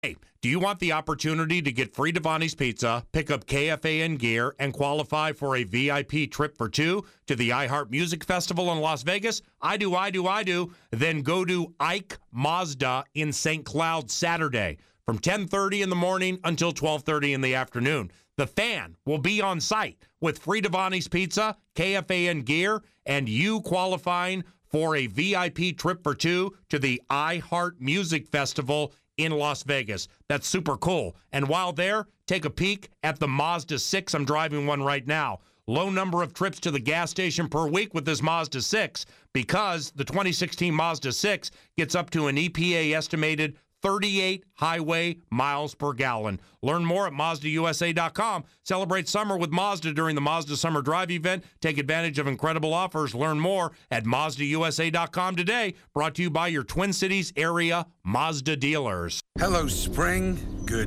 Hey, do you want the opportunity to get free Devani's Pizza, pick up KFAN gear, and qualify for a VIP trip for two to the iHeart Music Festival in Las Vegas? I do. Then go to Ike Mazda in St. Cloud Saturday from 10:30 in the morning until 12:30 in the afternoon. The Fan will be on site with free Devani's Pizza, KFAN gear, and you qualifying for a VIP trip for two to the iHeart Music Festival in Las Vegas. That's super cool. And while there, take a peek at the Mazda 6. I'm driving one right now. Low number of trips to the gas station per week with this Mazda 6 because the 2016 Mazda 6 gets up to an EPA estimated 38 highway miles per gallon. Learn more at MazdaUSA.com. Celebrate summer with Mazda during the Mazda Summer Drive event. Take advantage of incredible offers. Learn more at MazdaUSA.com today. Brought to you by your Twin Cities area Mazda dealers. Hello, spring. Good